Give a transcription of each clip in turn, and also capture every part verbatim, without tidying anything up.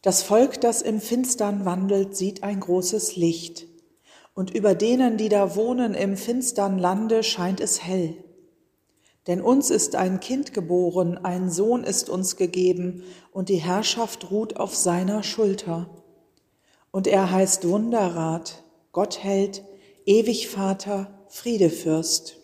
Das Volk, das im Finstern wandelt, sieht ein großes Licht. Und über denen, die da wohnen im finstern Lande, scheint es hell. Denn uns ist ein Kind geboren, ein Sohn ist uns gegeben, und die Herrschaft ruht auf seiner Schulter. Und er heißt Wunderrat, Gottheld, ewig Vater, Friedefürst.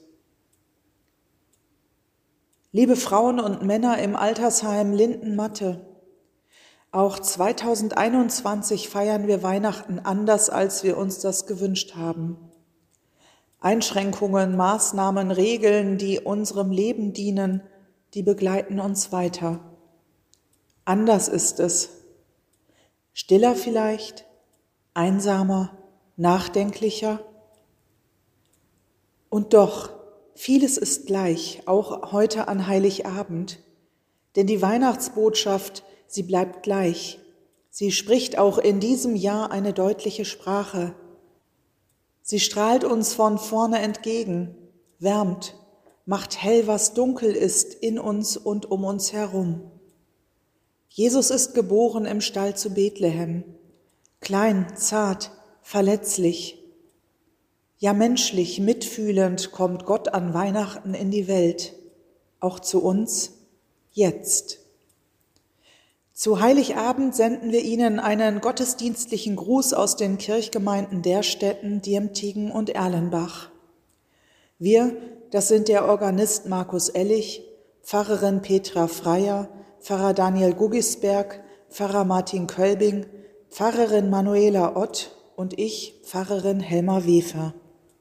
Liebe Frauen und Männer im Altersheim Lindenmatte, auch zweitausendeinundzwanzig feiern wir Weihnachten anders, als wir uns das gewünscht haben. Einschränkungen, Maßnahmen, Regeln, die unserem Leben dienen, die begleiten uns weiter. Anders ist es. Stiller vielleicht, einsamer, nachdenklicher. Und doch, vieles ist gleich, auch heute an Heiligabend. Denn die Weihnachtsbotschaft, sie bleibt gleich. Sie spricht auch in diesem Jahr eine deutliche Sprache. Sie strahlt uns von vorne entgegen, wärmt, macht hell, was dunkel ist in uns und um uns herum. Jesus ist geboren im Stall zu Bethlehem, klein, zart, verletzlich. Ja, menschlich, mitfühlend kommt Gott an Weihnachten in die Welt, auch zu uns, jetzt. Zu Heiligabend senden wir Ihnen einen gottesdienstlichen Gruß aus den Kirchgemeinden Derstetten, Diemtigen und Erlenbach. Wir, das sind der Organist Markus Ellig, Pfarrerin Petra Freier, Pfarrer Daniel Guggisberg, Pfarrer Martin Kölbing, Pfarrerin Manuela Ott und ich, Pfarrerin Helma Wefer.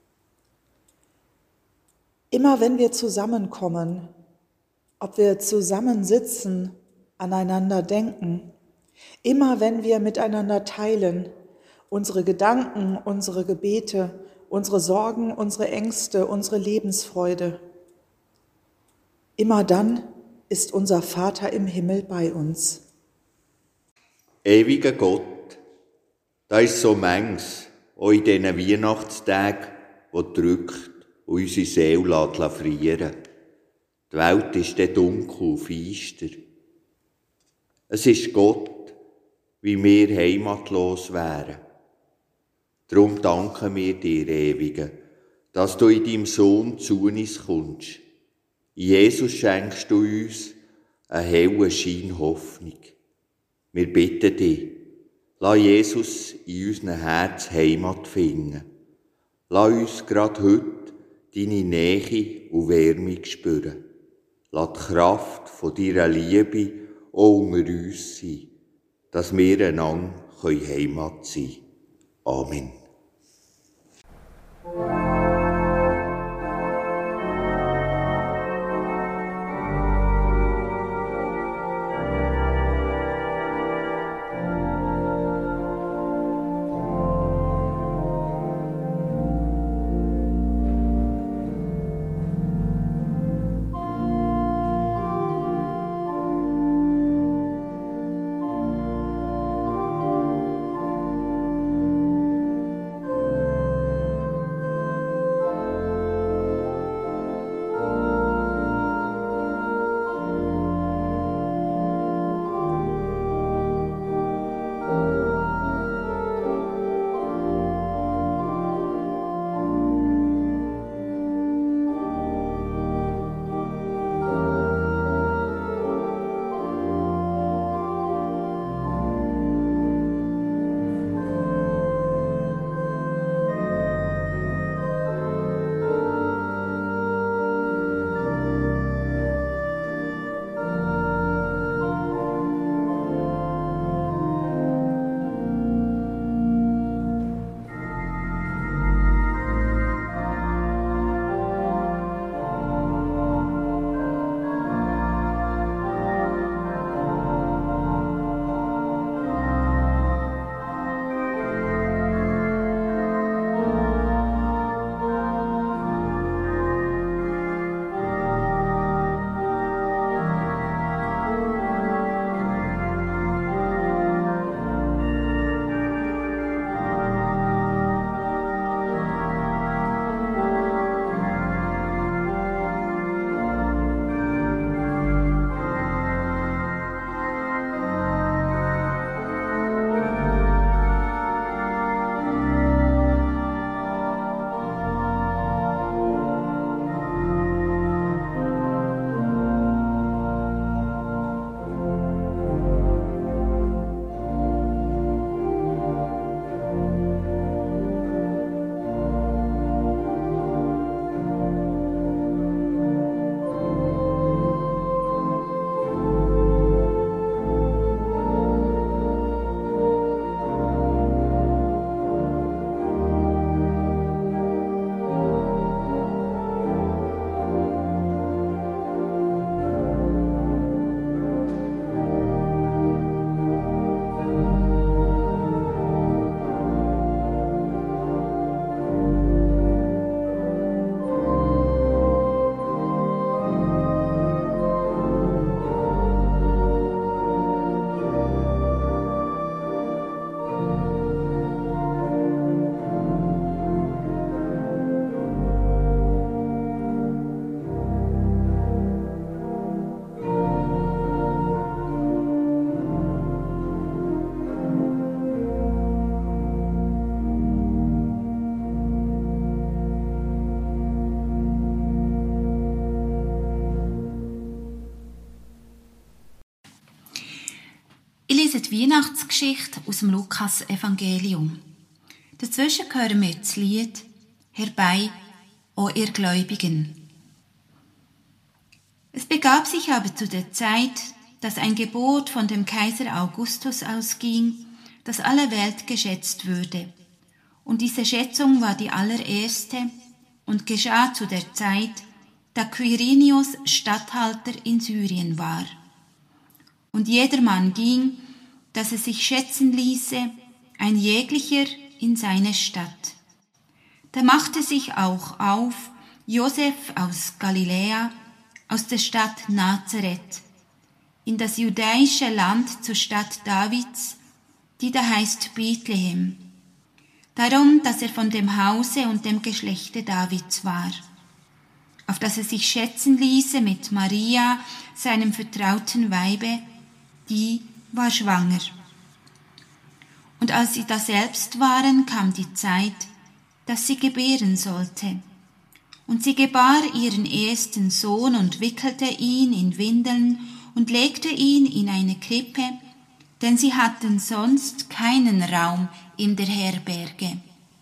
Immer wenn wir zusammenkommen, ob wir zusammensitzen, aneinander denken, immer wenn wir miteinander teilen, unsere Gedanken, unsere Gebete, unsere Sorgen, unsere Ängste, unsere Lebensfreude, immer dann ist unser Vater im Himmel bei uns. Ewiger Gott, da ist so manches, auch in diesen Weihnachtstagen, wo drückt und unsere Seele lässt frieren. Die Welt ist dann dunkel und feister. Es ist Gott, wie wir heimatlos wären. Darum danken wir dir, Ewige, dass du in deinem Sohn zu uns kommst. In Jesus schenkst du uns einen hellen Schein Hoffnung. Wir bitten dich, lass Jesus in unserem Herz Heimat finden. Lass uns gerade heute deine Nähe und Wärme spüren. Lass die Kraft von deiner Liebe auch unter uns sein, dass wir einander Heimat sein können. Amen. die Weihnachtsgeschichte aus dem Lukas-Evangelium. Dazwischen hören wir das Lied «Herbei, o ihr Gläubigen». Es begab sich aber zu der Zeit, dass ein Gebot von dem Kaiser Augustus ausging, dass alle Welt geschätzt würde. Und diese Schätzung war die allererste und geschah zu der Zeit, da Quirinius Statthalter in Syrien war. Und jedermann ging, dass er sich schätzen ließe, ein jeglicher in seine Stadt. Da machte sich auch auf Josef aus Galiläa, aus der Stadt Nazareth, in das judäische Land zur Stadt Davids, die da heißt Bethlehem, darum, dass er von dem Hause und dem Geschlechte Davids war, auf dass er sich schätzen ließe mit Maria, seinem vertrauten Weibe, die war schwanger. Und als sie daselbst waren, kam die Zeit, dass sie gebären sollte. Und sie gebar ihren ersten Sohn und wickelte ihn in Windeln und legte ihn in eine Krippe, denn sie hatten sonst keinen Raum in der Herberge.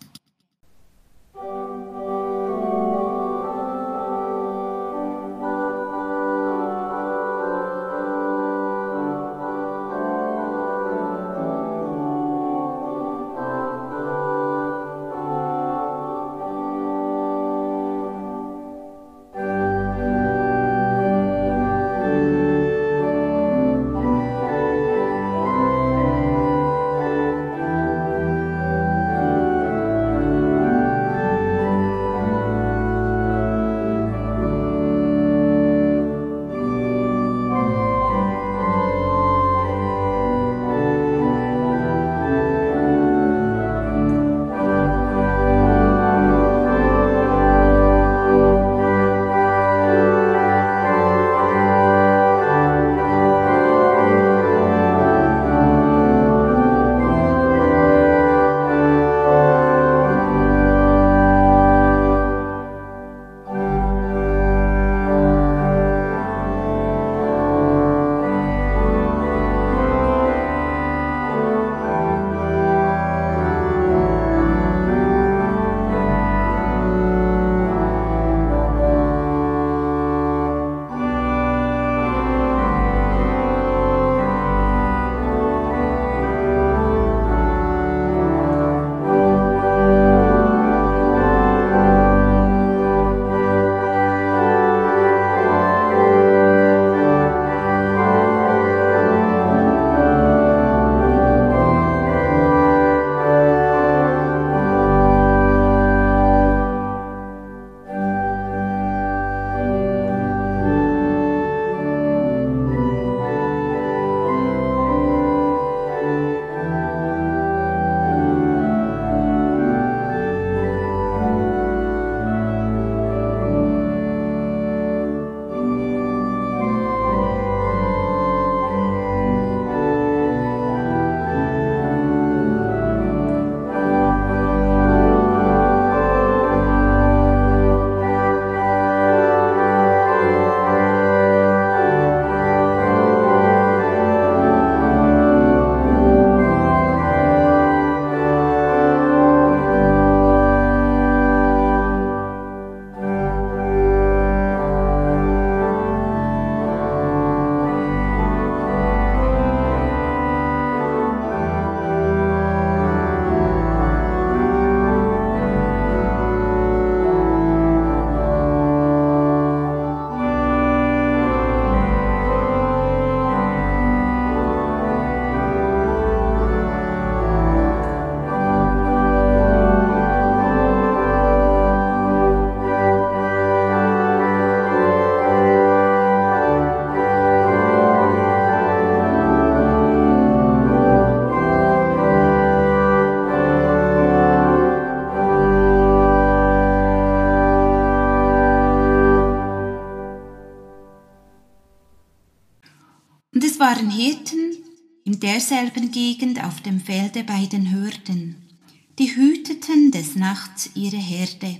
Und es waren Hirten in derselben Gegend auf dem Felde bei den Hürden, die hüteten des Nachts ihre Herde.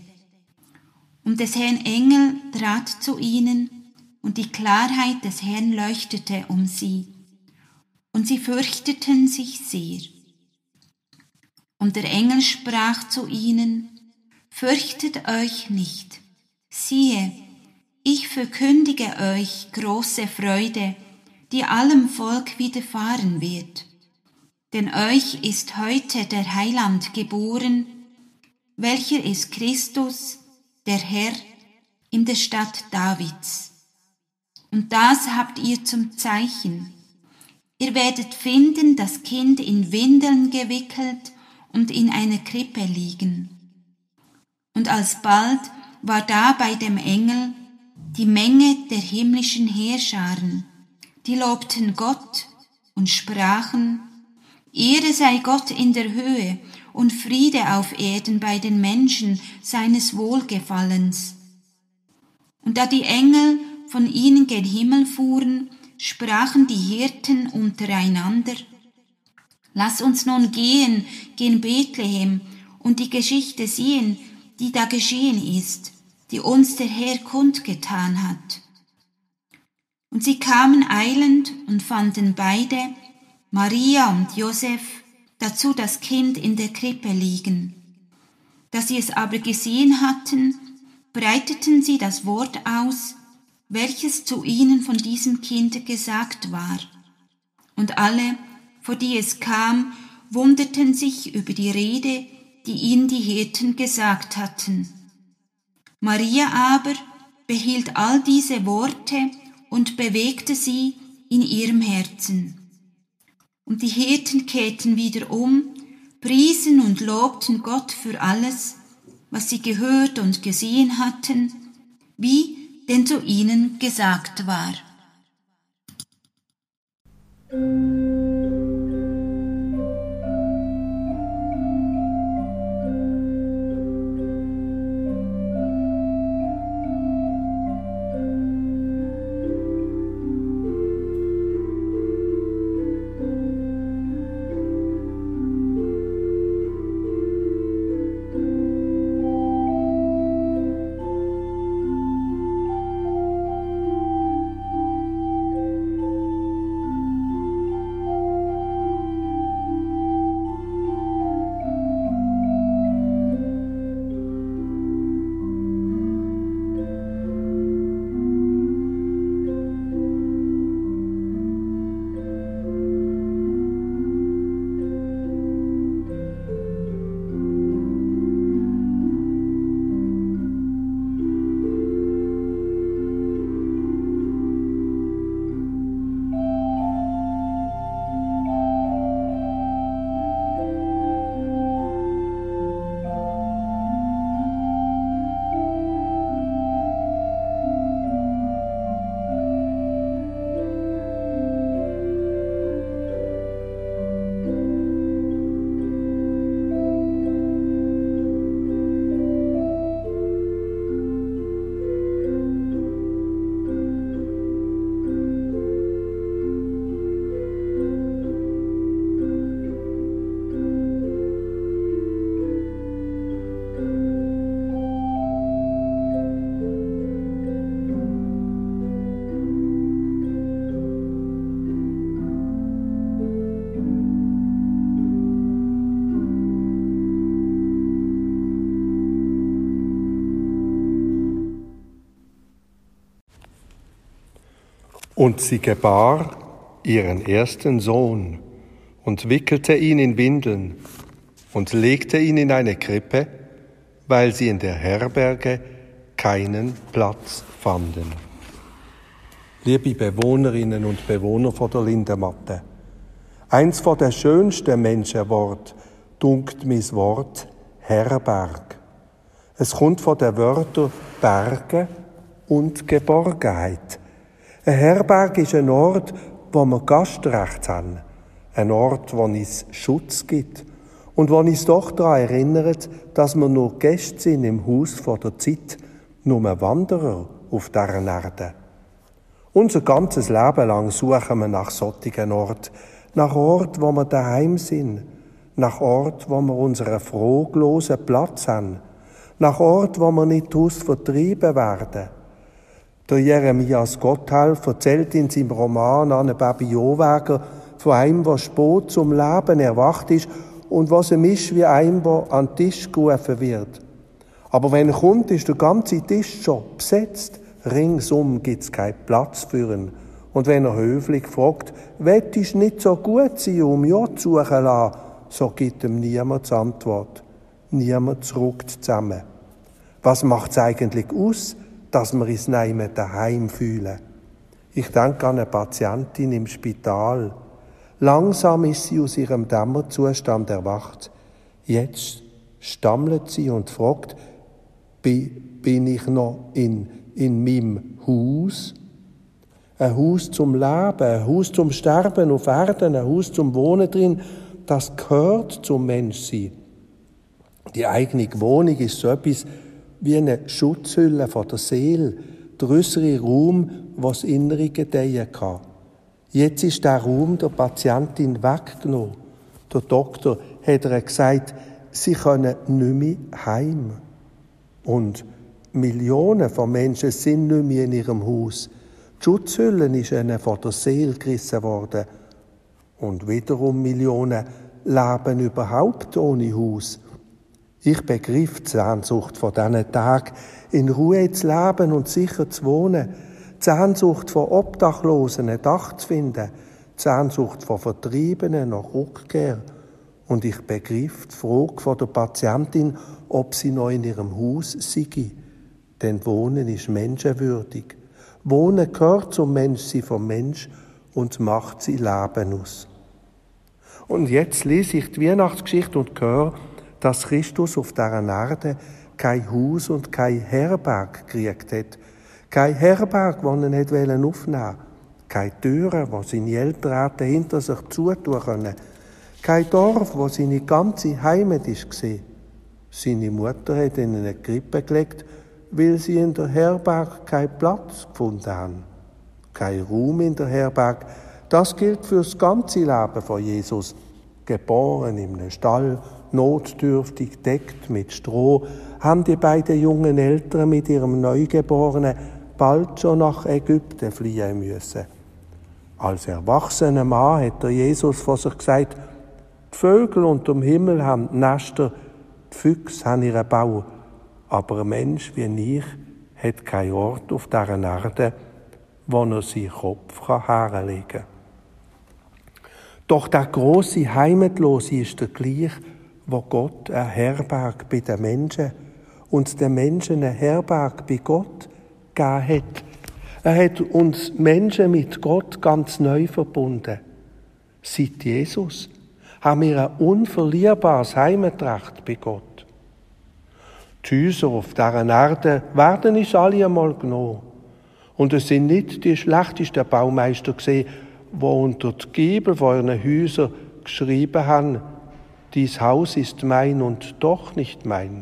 Und des Herrn Engel trat zu ihnen, und die Klarheit des Herrn leuchtete um sie. und sie fürchteten sich sehr. Und der Engel sprach zu ihnen: Fürchtet euch nicht. Siehe, ich verkündige euch große Freude, die allem Volk widerfahren wird. Denn euch ist heute der Heiland geboren, welcher ist Christus, der Herr, in der Stadt Davids. Und das habt ihr zum Zeichen. Ihr werdet finden, das Kind in Windeln gewickelt und in einer Krippe liegen. Und alsbald war da bei dem Engel die Menge der himmlischen Heerscharen, die lobten Gott und sprachen: Ehre sei Gott in der Höhe und Friede auf Erden bei den Menschen seines Wohlgefallens. Und da die Engel von ihnen gen Himmel fuhren, sprachen die Hirten untereinander: Lass uns nun gehen gen Bethlehem und die Geschichte sehen, die da geschehen ist, die uns der Herr kundgetan hat. Und sie kamen eilend und fanden beide, Maria und Josef, dazu das Kind in der Krippe liegen. Da sie es aber gesehen hatten, breiteten sie das Wort aus, welches zu ihnen von diesem Kind gesagt war. Und alle, vor die es kam, wunderten sich über die Rede, die ihnen die Hirten gesagt hatten. Maria aber behielt all diese Worte und bewegte sie in ihrem Herzen. Und die Hirten kehrten wieder um, priesen und lobten Gott für alles, was sie gehört und gesehen hatten, wie denn zu ihnen gesagt war. Und sie gebar ihren ersten Sohn und wickelte ihn in Windeln und legte ihn in eine Krippe, weil sie in der Herberge keinen Platz fanden. Liebe Bewohnerinnen und Bewohner von der Lindematte, eins von der schönsten Menschenwort dunkt mis Wort Herberg. Es kommt von den Wörtern Berge und Geborgenheit. Ein Herberg ist ein Ort, wo wir Gastrecht haben. Ein Ort, wo es Schutz gibt und wo uns doch daran erinnert, dass wir nur Gäste sind im Haus von der Zeit, nur Wanderer auf dieser Erde. Unser ganzes Leben lang suchen wir nach solchen Orten, nach Orten, wo wir daheim sind, nach Orten, wo wir unseren fraglosen Platz haben, nach Orten, wo wir nicht daraus vertrieben werden. Der Jeremias Gotthelf erzählt in seinem Roman Anne Babi Johweger von einem, der spät zum Leben erwacht ist und was ihm ist wie einem, der an den Tisch gerufen wird. Aber wenn er kommt, ist der ganze Tisch schon besetzt. Ringsum gibt es keinen Platz für ihn. Und wenn er höflich fragt, «Wettest nicht so gut sein, um ja zu suchen lassen?» so gibt ihm niemand Antwort. Niemand zurückt zusammen. Was macht es eigentlich aus, dass wir uns nicht daheim fühlen? Ich denke an eine Patientin im Spital. Langsam ist sie aus ihrem Dämmerzustand erwacht. Jetzt stammelt sie und fragt, bin ich noch in, in meinem Haus? Ein Haus zum Leben, ein Haus zum Sterben auf Erden, ein Haus zum Wohnen drin, das gehört zum Menschsein. Die eigene Wohnung ist so etwas wie eine Schutzhülle von der Seele, der äußere Raum, was das Innere gedeihen kann. Jetzt ist der Raum der Patientin weggenommen. Der Doktor hat ihr gesagt, sie können nicht mehr heim. Und Millionen von Menschen sind nicht mehr in ihrem Haus. Die Schutzhülle ist ihnen von der Seele gerissen worden. Und wiederum Millionen leben überhaupt ohne Haus. Ich begriff die Sehnsucht von diesen Tagen, in Ruhe zu leben und sicher zu wohnen. Die Sehnsucht von Obdachlosen ein Dach zu finden. Die Sehnsucht von Vertriebenen nach Rückkehr. Und ich begriff die Frage von der Patientin, ob sie noch in ihrem Haus sei. Denn Wohnen ist menschenwürdig. Wohnen gehört zum Menschsein vom Mensch und macht sie Leben aus. Und jetzt lese ich die Weihnachtsgeschichte und höre, dass Christus auf dieser Erde kein Haus und kein Herberg gekriegt hat. Kein Herberg, den er nicht aufnehmen wollte. Keine Türen, wo seine Eltern hinter sich zutun können. Kein Dorf, wo seine ganze Heimat war. Seine Mutter hat ihn in eine Krippe gelegt, weil sie in der Herberg keinen Platz gefunden haben. Kein Raum in der Herberg. Das gilt für das ganze Leben von Jesus. Geboren in einem Stall, notdürftig deckt mit Stroh, haben die beiden jungen Eltern mit ihrem Neugeborenen bald schon nach Ägypten fliehen müssen. Als erwachsener Mann hat der Jesus von sich gesagt, die Vögel unter dem Himmel haben Nester, die Füchse haben ihren Bau, aber ein Mensch wie ich hat keinen Ort auf dieser Erde, wo er seinen Kopf herlegen kann. Doch der grosse Heimatlose ist der gleich, wo Gott ein Herberg bei den Menschen und den Menschen ein Herberg bei Gott gegeben hat. Er hat uns Menschen mit Gott ganz neu verbunden. Seit Jesus haben wir ein unverlierbares Heimatrecht bei Gott. Die Häuser auf dieser Erde werden uns alle einmal genommen. Und es sind nicht die schlechtesten Baumeister gesehen, die unter die Giebel von ihren Häusern geschrieben haben, dies Haus ist mein und doch nicht mein.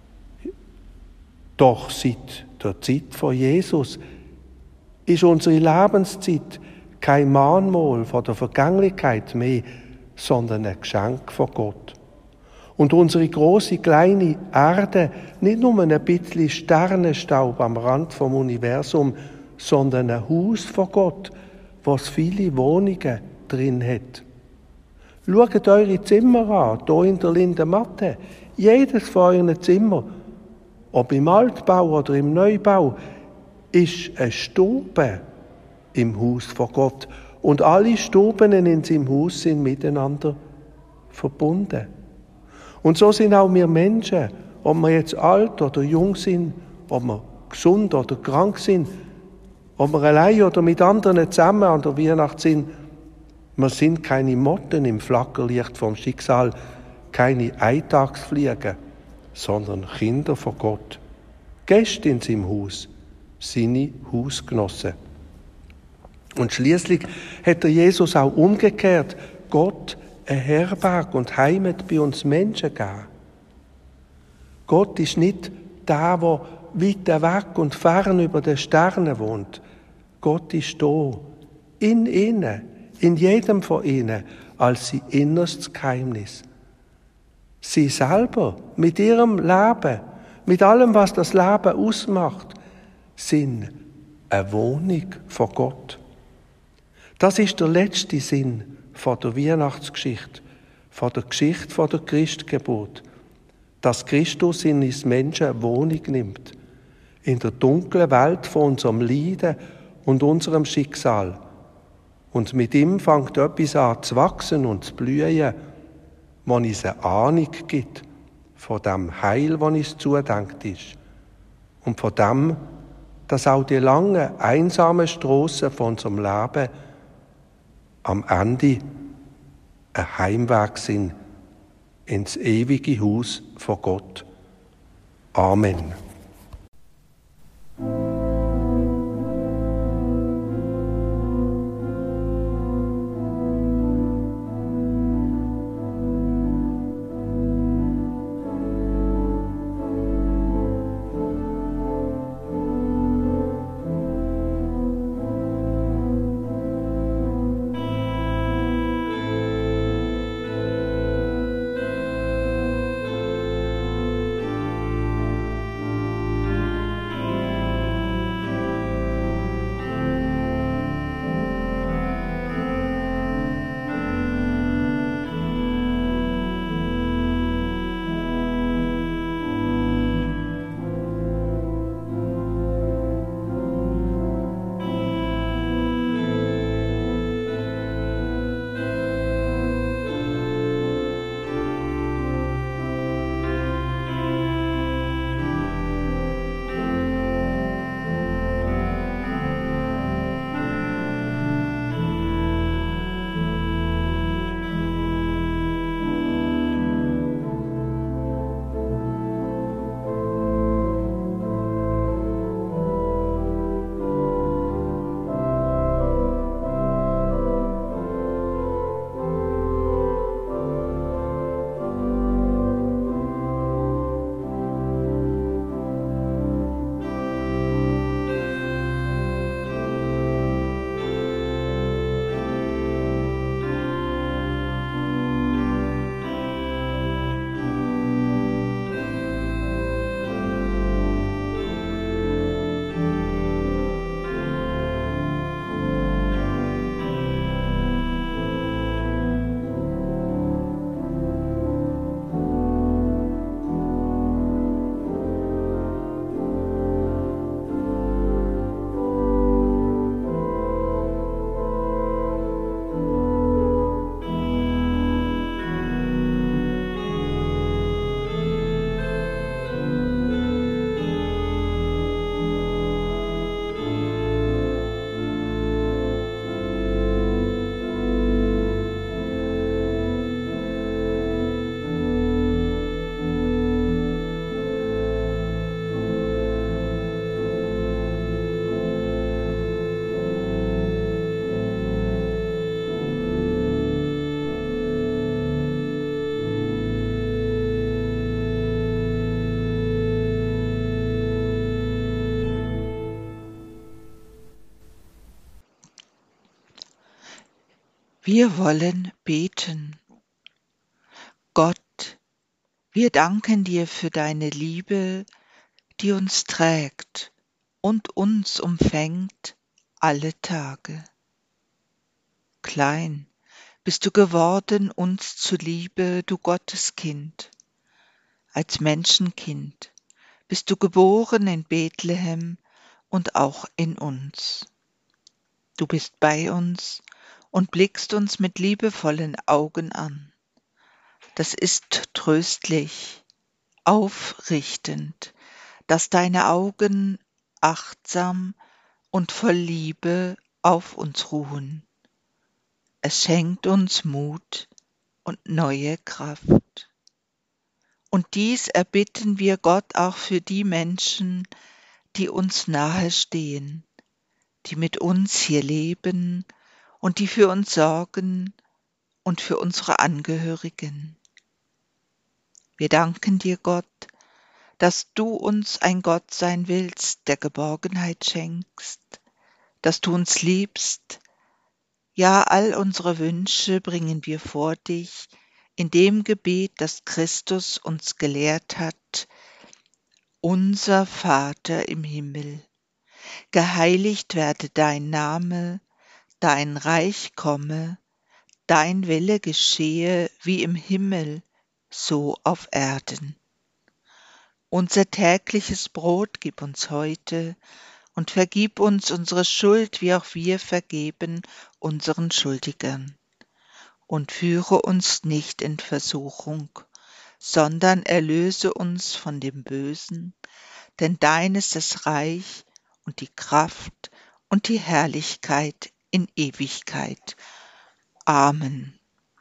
Doch seit der Zeit von Jesus ist unsere Lebenszeit kein Mahnmal von der Vergänglichkeit mehr, sondern ein Geschenk von Gott. Und unsere große kleine Erde, nicht nur ein bisschen Sternenstaub am Rand vom Universum, sondern ein Haus von Gott, was viele Wohnungen drin hat. Schaut eure Zimmer an, hier in der Lindenmatte. Jedes von euren Zimmer, ob im Altbau oder im Neubau, ist eine Stube im Haus von Gott. Und alle Stuben in seinem Haus sind miteinander verbunden. Und so sind auch wir Menschen, ob wir jetzt alt oder jung sind, ob wir gesund oder krank sind, ob wir allein oder mit anderen zusammen an der Weihnacht sind, wir sind keine Motten im Flackerlicht vom Schicksal, keine Eintagsfliegen, sondern Kinder von Gott. Gäste in seinem Haus, seine Hausgenossen. Und schließlich hat der Jesus auch umgekehrt Gott ein Herberg und Heimat bei uns Menschen gegeben. Gott ist nicht der, der weit weg und fern über den Sternen wohnt. Gott ist da, in ihnen, in jedem von ihnen, als sein innerstes Geheimnis. Sie selber, mit ihrem Leben, mit allem, was das Leben ausmacht, sind eine Wohnung von Gott. Das ist der letzte Sinn von der Weihnachtsgeschichte, von der Geschichte von der Christgeburt, dass Christus in uns Menschen Wohnung nimmt, in der dunklen Welt von unserem Leiden und unserem Schicksal. Und mit ihm fängt etwas an zu wachsen und zu blühen, das uns eine Ahnung gibt von dem Heil, das uns zudenkt ist. Und von dem, dass auch die langen, einsamen Strassen von unserem Leben am Ende ein Heimweg sind ins ewige Haus von Gott. Amen. Wir wollen beten. Gott, wir danken dir für deine Liebe, die uns trägt und uns umfängt alle Tage. Klein bist du geworden uns zuliebe, du Gotteskind. Als Menschenkind bist du geboren in Bethlehem und auch in uns. Du bist bei uns und blickst uns mit liebevollen Augen an. Das ist tröstlich, aufrichtend, dass deine Augen achtsam und voll Liebe auf uns ruhen. Es schenkt uns Mut und neue Kraft. Und dies erbitten wir Gott auch für die Menschen, die uns nahe stehen, die mit uns hier leben und die für uns sorgen und für unsere Angehörigen. Wir danken dir, Gott, dass du uns ein Gott sein willst, der Geborgenheit schenkst, dass du uns liebst. Ja, all unsere Wünsche bringen wir vor dich in dem Gebet, das Christus uns gelehrt hat. Unser Vater im Himmel, geheiligt werde dein Name, dein Reich komme, dein Wille geschehe wie im Himmel, so auf Erden. Unser tägliches Brot gib uns heute und vergib uns unsere Schuld, wie auch wir vergeben unseren Schuldigern. Und führe uns nicht in Versuchung, sondern erlöse uns von dem Bösen, denn dein ist das Reich und die Kraft und die Herrlichkeit in Ewigkeit. Amen.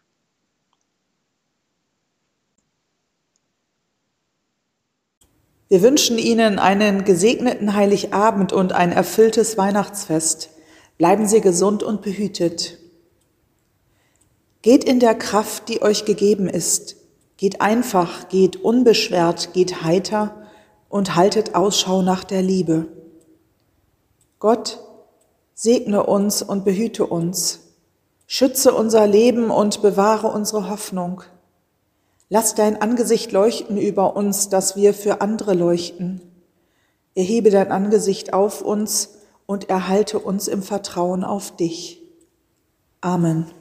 Wir wünschen Ihnen einen gesegneten Heiligabend und ein erfülltes Weihnachtsfest. Bleiben Sie gesund und behütet. Geht in der Kraft, die euch gegeben ist. Geht einfach, geht unbeschwert, geht heiter und haltet Ausschau nach der Liebe. Gott, segne uns und behüte uns. Schütze unser Leben und bewahre unsere Hoffnung. Lass dein Angesicht leuchten über uns, dass wir für andere leuchten. Erhebe dein Angesicht auf uns und erhalte uns im Vertrauen auf dich. Amen.